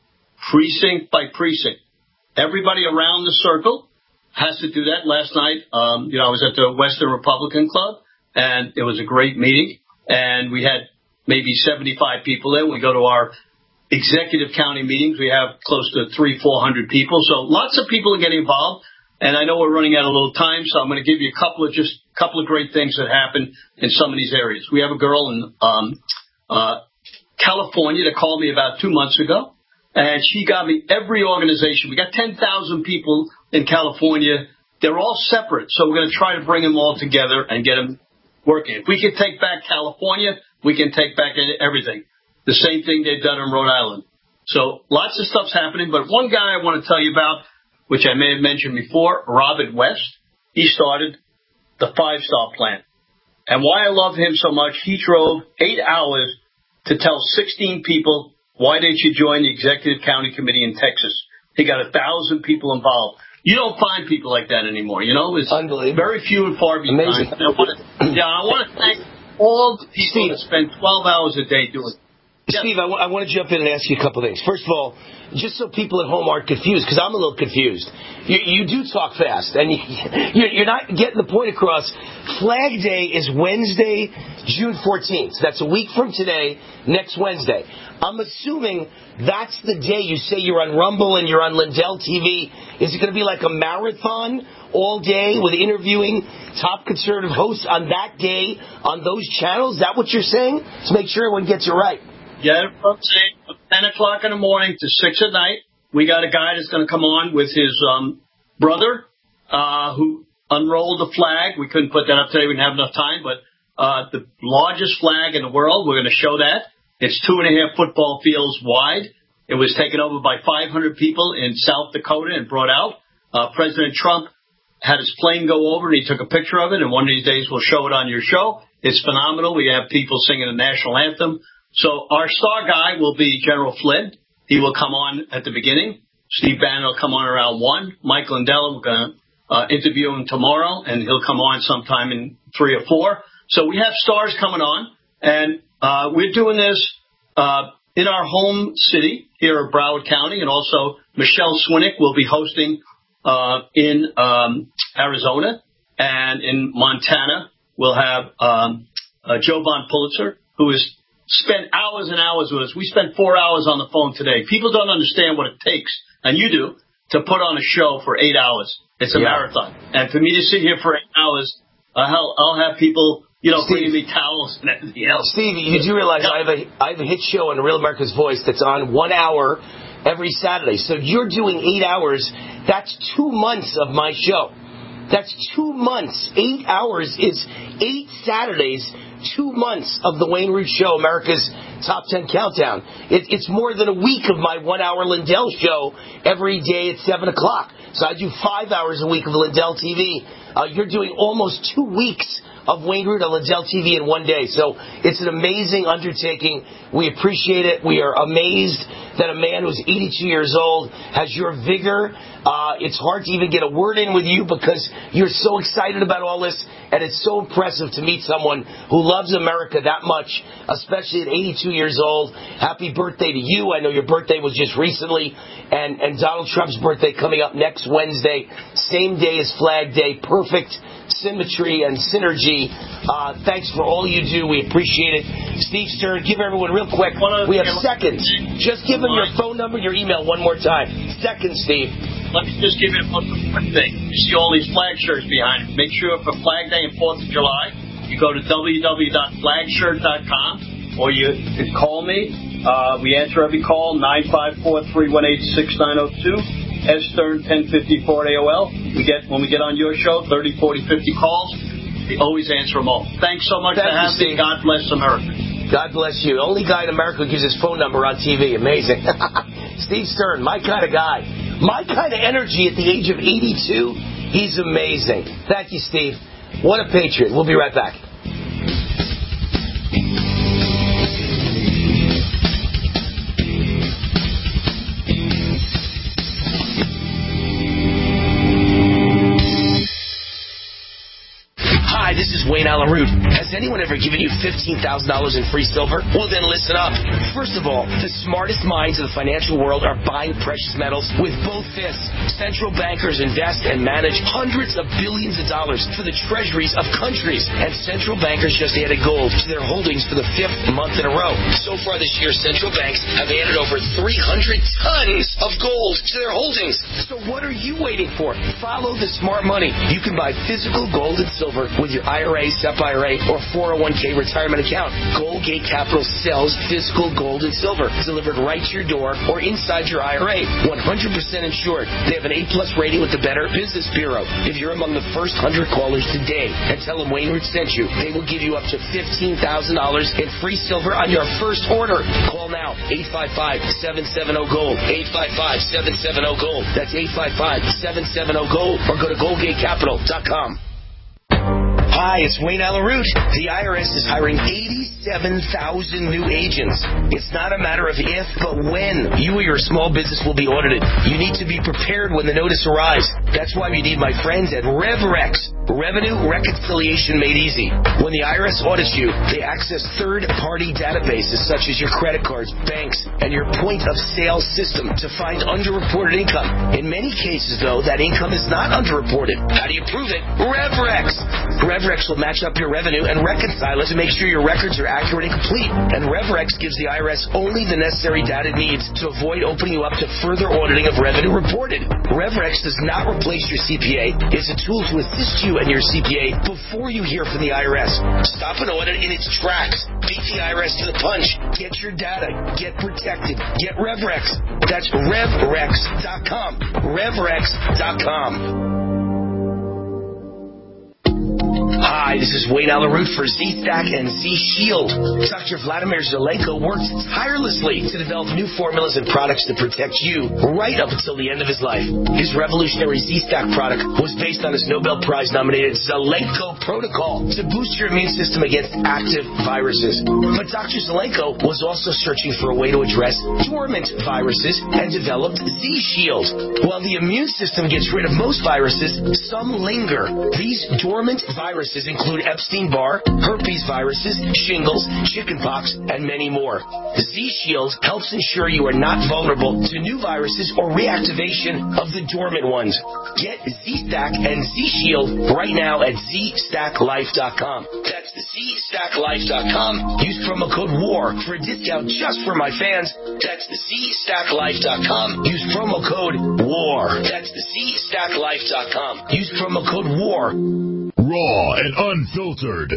precinct by precinct. Everybody around the circle has to do that. Last night, um, you know, I was at the Western Republican Club, and it was a great meeting, and we had maybe seventy-five people there. We go to our executive county meetings. We have close to three, four hundred people. So lots of people are getting involved. And I know we're running out of little time, so I'm going to give you a couple of just a couple of great things that happen in some of these areas. We have a girl in um, uh, California that called me about two months ago, and she got me every organization. We got ten thousand people in California. They're all separate, so we're going to try to bring them all together and get them working. If we can take back California, we can take back everything. The same thing they've done in Rhode Island. So lots of stuff's happening, but one guy I want to tell you about, which I may have mentioned before, Robert West. He started the five-star plan. And why I love him so much, he drove eight hours to tell sixteen people why they should join the Executive County Committee in Texas. He got a thousand people involved. You don't find people like that anymore, you know? It's unbelievable. Very few and far between. Amazing. I want to, yeah, I want to thank all the people that spend twelve hours a day doing it. Steve, I, w- I want to jump in and ask you a couple of things. First of all, just so people at home aren't confused, because I'm a little confused. You, you do talk fast, and you, you're, you're not getting the point across. Flag Day is Wednesday, June fourteenth. That's a week from today, next Wednesday. I'm assuming that's the day you say you're on Rumble and you're on Lindell T V. Is it going to be like a marathon all day with interviewing top conservative hosts on that day on those channels? Is that what you're saying? To make sure everyone gets it right. Yeah, from ten o'clock in the morning to six at night. We got a guy that's going to come on with his um, brother uh, who unrolled the flag. We couldn't put that up today. We didn't have enough time. But uh, the largest flag in the world, we're going to show that. It's two and a half football fields wide. It was taken over by five hundred people in South Dakota and brought out. Uh, President Trump had his plane go over, and he took a picture of it. And one of these days, we'll show it on your show. It's phenomenal. We have people singing the national anthem. So our star guy will be General Flynn. He will come on at the beginning. Steve Bannon will come on around one. Mike Lindell, we're going to uh, interview him tomorrow, and he'll come on sometime in three or four. So we have stars coming on, and uh, we're doing this uh, in our home city here at Broward County, and also Michelle Swinick will be hosting uh, in um, Arizona, and in Montana we'll have um, uh, Joe Von Pulitzer, who is spent hours and hours with us. We spent four hours on the phone today. People don't understand what it takes, and you do, to put on a show for eight hours. It's a yeah. marathon. And for me to sit here for eight hours, uh, I'll, I'll have people, you know, Steve, bringing me towels and everything else. Steve, you do realize yeah. I have a I have a hit show on Real America's Voice that's on one hour every Saturday. So you're doing eight hours. That's two months of my show. That's two months. Eight hours is eight Saturdays, two months of the Wayne Root Show, America's Top ten Countdown. It, it's more than a week of my one-hour Lindell show every day at seven o'clock. So I do five hours a week of Lindell T V. Uh, you're doing almost two weeks of Wayne Root on Lindell T V in one day. So it's an amazing undertaking. We appreciate it. We are amazed that a man who's eighty-two years old has your vigor. Uh, it's hard to even get a word in with you because you're so excited about all this, and it's so impressive to meet someone who loves America that much, especially at eighty-two years old. Happy birthday to you. I know your birthday was just recently, and, and Donald Trump's birthday coming up next Wednesday, same day as Flag Day. Perfect symmetry and synergy. Uh, thanks for all you do. We appreciate it. Steve Stern, give everyone real quick. We have seconds. Just give them your phone number, your email one more time. Seconds, Steve. Let me just give you one quick thing. You see all these flag shirts behind it. Make sure for Flag Day and fourth of July, you go to w w w dot flag shirt dot com or you can call me. Uh, we answer every call, nine five four, three one eight, six nine zero two. S Stern ten fifty-four at A O L. We get when we get on your show, thirty, forty, fifty calls. We always answer them all. Thanks so much Thank for having me. God bless America. God bless you. Only guy in America who gives his phone number on T V. Amazing. Steve Stern, my kind of guy. My kind of energy at the age of eighty-two. He's amazing. Thank you, Steve. What a patriot. We'll be right back. Hi, this is Wayne Allen Root. Has anyone ever given you fifteen thousand dollars in free silver? Well, then listen up. First of all, the smartest minds of the financial world are buying precious metals with both fists. Central bankers invest and manage hundreds of billions of dollars for the treasuries of countries. And central bankers just added gold to their holdings for the fifth month in a row. So far this year, central banks have added over three hundred tons of gold to their holdings. So what are you waiting for? Follow the smart money. You can buy physical gold and silver with your I R A, S E P I R A, or four oh one k retirement account. Goldgate Capital sells physical gold and silver delivered right to your door or inside your I R A. one hundred percent insured. They have an A-plus rating with the Better Business Bureau. If you're among the first one hundred callers today and tell them Wayne Root sent you, they will give you up to fifteen thousand dollars in free silver on your first order. Call now, eight five five, seven seven zero, GOLD, eight five five, seven seven zero, GOLD. That's eight five five, seven seven zero, GOLD, or go to goldgate capital dot com. Hi, it's Wayne Allen Root. The I R S is hiring eighty-seven thousand new agents. It's not a matter of if, but when you or your small business will be audited. You need to be prepared when the notice arrives. That's why you need my friends at RevRex. Revenue reconciliation made easy. When the I R S audits you, they access third-party databases such as your credit cards, banks, and your point-of-sale system to find underreported income. In many cases, though, that income is not underreported. How do you prove it? RevRex. RevRex will match up your revenue and reconcile it to make sure your records are accurate and complete. And RevRex gives the I R S only the necessary data it needs to avoid opening you up to further auditing of revenue reported. RevRex does not replace your C P A. It's a tool to assist you and your C P A before you hear from the I R S. Stop an audit in its tracks. Beat the I R S to the punch. Get your data. Get protected. Get RevRex. That's RevRex dot com. RevRex dot com. Hi, this is Wayne Allen Root for Z-Stack and Z-Shield. Doctor Vladimir Zelenko worked tirelessly to develop new formulas and products to protect you right up until the end of his life. His revolutionary Z-Stack product was based on his Nobel Prize-nominated Zelenko protocol to boost your immune system against active viruses. But Doctor Zelenko was also searching for a way to address dormant viruses and developed Z-Shield. While the immune system gets rid of most viruses, some linger. These dormant viruses include Epstein-Barr, herpes viruses, shingles, chickenpox, and many more. Z-Shield helps ensure you are not vulnerable to new viruses or reactivation of the dormant ones. Get Z-Stack and Z-Shield right now at Z Stack Life dot com. That's Z Stack Life dot com. Use promo code WAR for a discount just for my fans. That's Z Stack Life dot com. Use promo code WAR. That's Z Stack Life dot com. Use promo code WAR. Raw and unfiltered.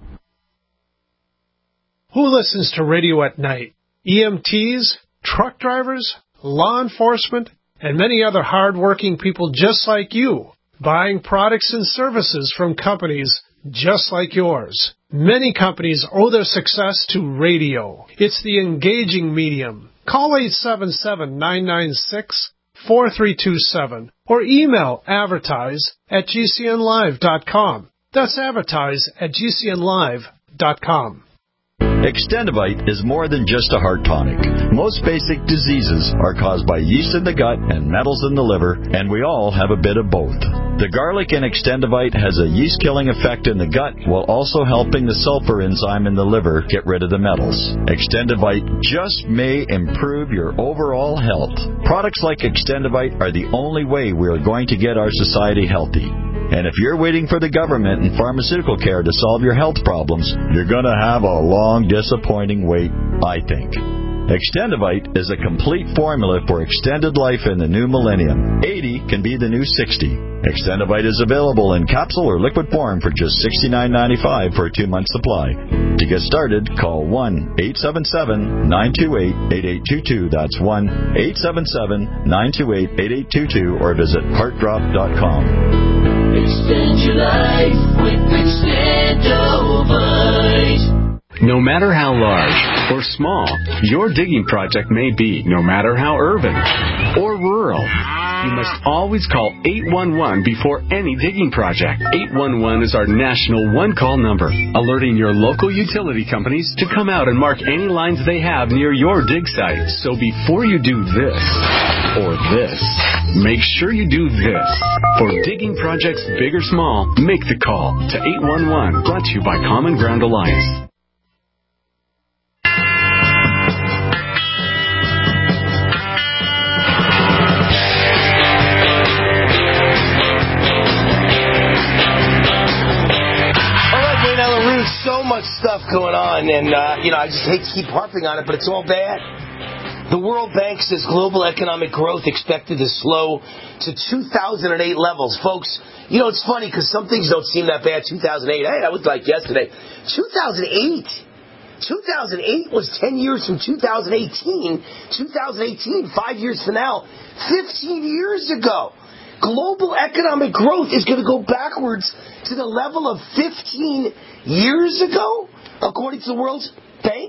Who listens to radio at night? E M Ts, truck drivers, law enforcement, and many other hard-working people just like you. buying products and services from companies just like yours. Many companies owe their success to radio. It's the engaging medium. Call eight seven seven, nine nine six, four three two seven or email advertise at g c n live dot com. That's advertise at g c n live dot com. Extendivite is more than just a heart tonic. Most basic diseases are caused by yeast in the gut and metals in the liver, and we all have a bit of both. The garlic in Extendivite has a yeast-killing effect in the gut while also helping the sulfur enzyme in the liver get rid of the metals. Extendivite just may improve your overall health. Products like Extendivite are the only way we are going to get our society healthy. And if you're waiting for the government and pharmaceutical care to solve your health problems, you're going to have a long, disappointing wait, I think. Extendivite is a complete formula for extended life in the new millennium. eighty can be the new sixty. Extendivite is available in capsule or liquid form for just sixty-nine ninety-five for a two-month supply. To get started, call one eight seven seven, nine two eight, eight eight two two. That's one eight seven seven, nine two eight, eight eight two two or visit heart drop dot com. Extend your life with Extendivite. No matter how large or small your digging project may be, no matter how urban or rural, you must always call eight one one before any digging project. eight one one is our national one-call number, alerting your local utility companies to come out and mark any lines they have near your dig site. So before you do this or this, make sure you do this. For digging projects big or small, make the call to eight one one, brought to you by Common Ground Alliance. So much stuff going on, and, uh, you know, I just hate to keep harping on it, but it's all bad. The World Bank says global economic growth expected to slow to two thousand eight levels. Folks, you know, it's funny because some things don't seem that bad. two thousand eight, hey, that was like yesterday. two thousand eight. two thousand eight was ten years from two thousand eighteen. two thousand eighteen, five years from now, fifteen years ago. Global economic growth is going to go backwards to the level of fifteen years ago, according to the World Bank.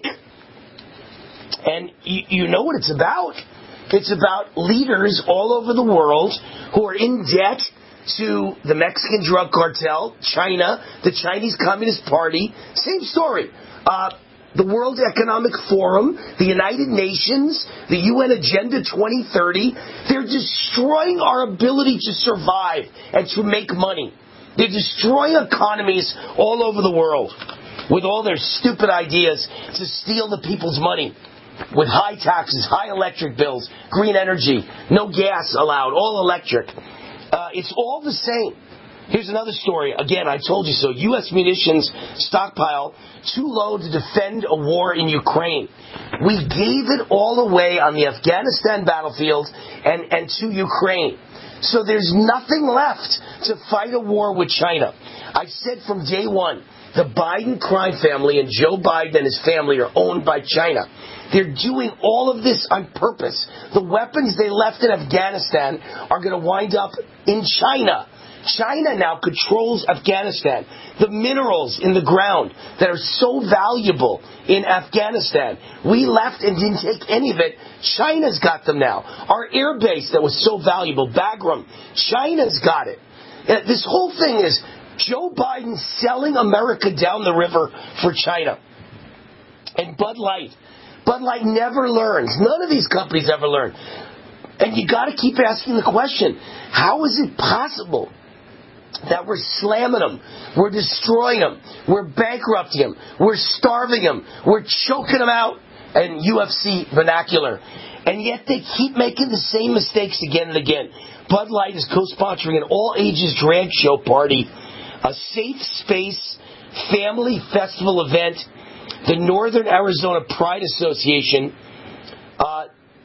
And you, you know what it's about. It's about leaders all over the world who are in debt to the Mexican drug cartel, China, the Chinese Communist Party. Same story. Uh, the World Economic Forum, the United Nations, the U N Agenda twenty thirty. They're destroying our ability to survive and to make money. They're destroying economies all over the world with all their stupid ideas to steal the people's money. With high taxes, high electric bills, green energy, no gas allowed, all electric. Uh, it's all the same. Here's another story. Again, I told you so. U S munitions stockpile too low to defend a war in Ukraine. We gave it all away on the Afghanistan battlefield and, and to Ukraine. So there's nothing left to fight a war with China. I said from day one, the Biden crime family and Joe Biden and his family are owned by China. They're doing all of this on purpose. The weapons they left in Afghanistan are going to wind up in China. China now controls Afghanistan. The minerals in the ground that are so valuable in Afghanistan, we left and didn't take any of it. China's got them now. Our air base that was so valuable, Bagram, China's got it. This whole thing is Joe Biden selling America down the river for China. And Bud Light. Bud Light never learns. None of these companies ever learn. And you got to keep asking the question, how is it possible that we're slamming them, we're destroying them, we're bankrupting them, we're starving them, we're choking them out, and U F C vernacular, and yet they keep making the same mistakes again and again. Bud Light is co-sponsoring an all-ages drag show party, a safe space family festival event. The Northern Arizona Pride Association, uh,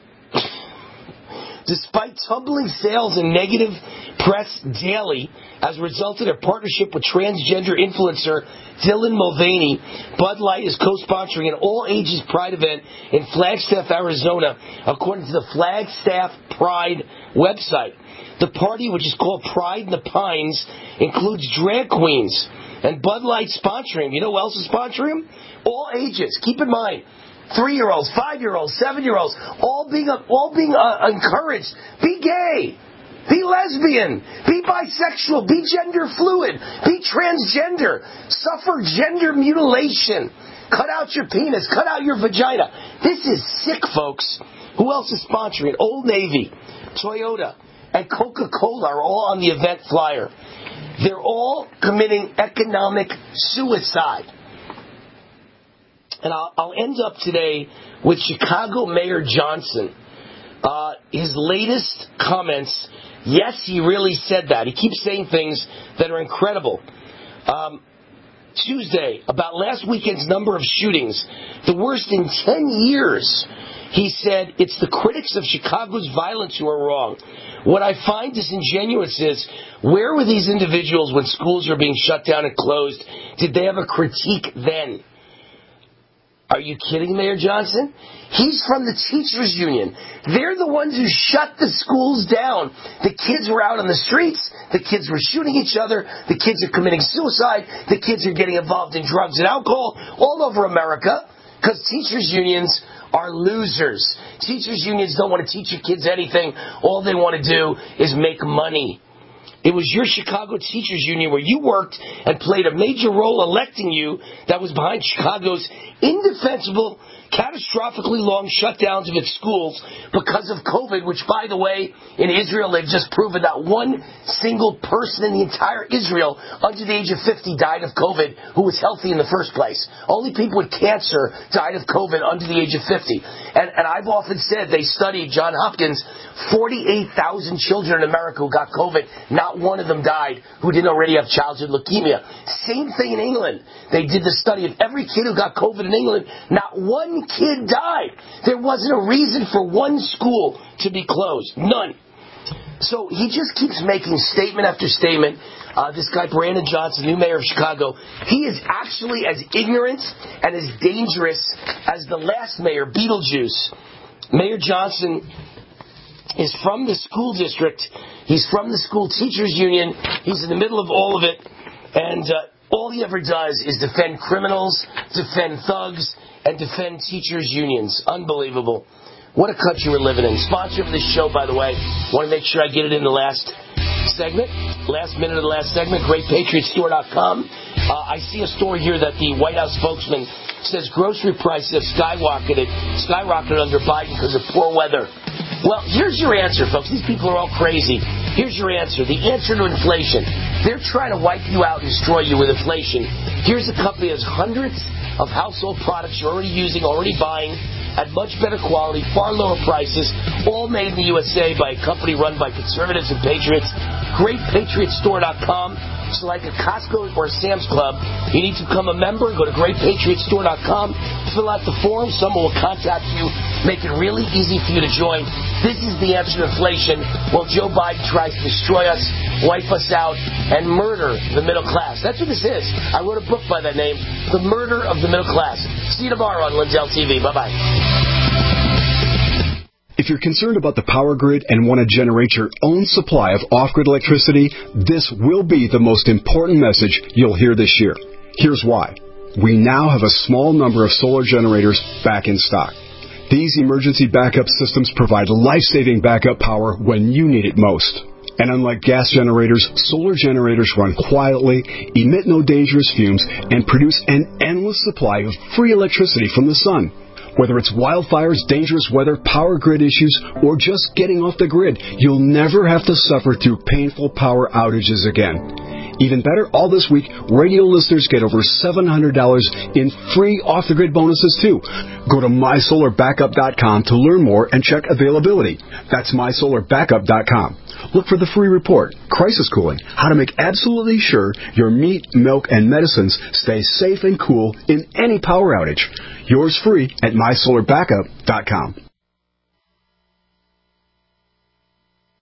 despite tumbling sales and negative press daily as a result of their partnership with transgender influencer Dylan Mulvaney, Bud Light is co-sponsoring an all-ages Pride event in Flagstaff, Arizona, according to the Flagstaff Pride website. The party, which is called Pride in the Pines, includes drag queens and Bud Light sponsoring. You know who else is sponsoring? All ages. Keep in mind, three-year-olds, five-year-olds, seven-year-olds, all being all being uh, encouraged. Be gay. Be lesbian. Be bisexual. Be gender fluid. Be transgender. Suffer gender mutilation. Cut out your penis. Cut out your vagina. This is sick, folks. Who else is sponsoring? Old Navy, Toyota, and Coca-Cola are all on the event flyer. They're all committing economic suicide. And I'll, I'll end up today with Chicago Mayor Johnson. Uh, his latest comments, yes, he really said that. He keeps saying things that are incredible. Um, Tuesday, about last weekend's number of shootings, the worst in ten years. He said, it's the critics of Chicago's violence who are wrong. What I find disingenuous is, where were these individuals when schools were being shut down and closed? Did they have a critique then? Are you kidding, Mayor Johnson? He's from the teachers union. They're the ones who shut the schools down. The kids were out on the streets. The kids were shooting each other. The kids are committing suicide. The kids are getting involved in drugs and alcohol all over America because teachers unions are losers. Teachers unions don't want to teach your kids anything. All they want to do is make money. It was your Chicago Teachers Union where you worked and played a major role electing you that was behind Chicago's indefensible, catastrophically long shutdowns of its schools because of COVID, which, by the way, in Israel, they've just proven that one single person in the entire Israel under the age of fifty died of COVID who was healthy in the first place. Only people with cancer died of COVID under the age of fifty. And, and I've often said they studied, John Hopkins, forty-eight thousand children in America who got COVID. Not one of them died who didn't already have childhood leukemia. Same thing in England. They did the study of every kid who got COVID in England. Not one kid died. There wasn't a reason for one school to be closed. None. So he just keeps making statement after statement. Uh, this guy, Brandon Johnson, new mayor of Chicago, he is actually as ignorant and as dangerous as the last mayor, Beetlejuice. Mayor Johnson is from the school district. He's from the school teachers union. He's in the middle of all of it. And uh, all he ever does is defend criminals, defend thugs, and defend teachers unions. Unbelievable. What a country we're living in. Sponsor for this show, by the way. Want to make sure I get it in the last segment, last minute of the last segment, great patriot store dot com. Uh, I see a story here that the White House spokesman says grocery prices have skyrocketed, skyrocketed under Biden because of poor weather. Well, here's your answer, folks. These people are all crazy. Here's your answer. The answer to inflation. They're trying to wipe you out and destroy you with inflation. Here's a company that has hundreds of household products you're already using, already buying, at much better quality, far lower prices, all made in the U S A by a company run by conservatives and patriots. great patriot store dot com. So like a Costco or a Sam's Club, you need to become a member. Go to great patriot store dot com, fill out the form. Someone will contact you, make it really easy for you to join. This is the answer to inflation while Joe Biden tries to destroy us, wipe us out, and murder the middle class. That's what this is. I wrote a book by that name, The Murder of the Middle Class. See you tomorrow on Lindell T V. Bye-bye. If you're concerned about the power grid and want to generate your own supply of off-grid electricity, this will be the most important message you'll hear this year. Here's why. We now have a small number of solar generators back in stock. These emergency backup systems provide life-saving backup power when you need it most. And unlike gas generators, solar generators run quietly, emit no dangerous fumes, and produce an endless supply of free electricity from the sun. Whether it's wildfires, dangerous weather, power grid issues, or just getting off the grid, you'll never have to suffer through painful power outages again. Even better, all this week, radio listeners get over seven hundred dollars in free off-the-grid bonuses, too. Go to my solar backup dot com to learn more and check availability. That's my solar backup dot com. Look for the free report, Crisis Cooling, how to make absolutely sure your meat, milk, and medicines stay safe and cool in any power outage. Yours free at my solar backup dot com.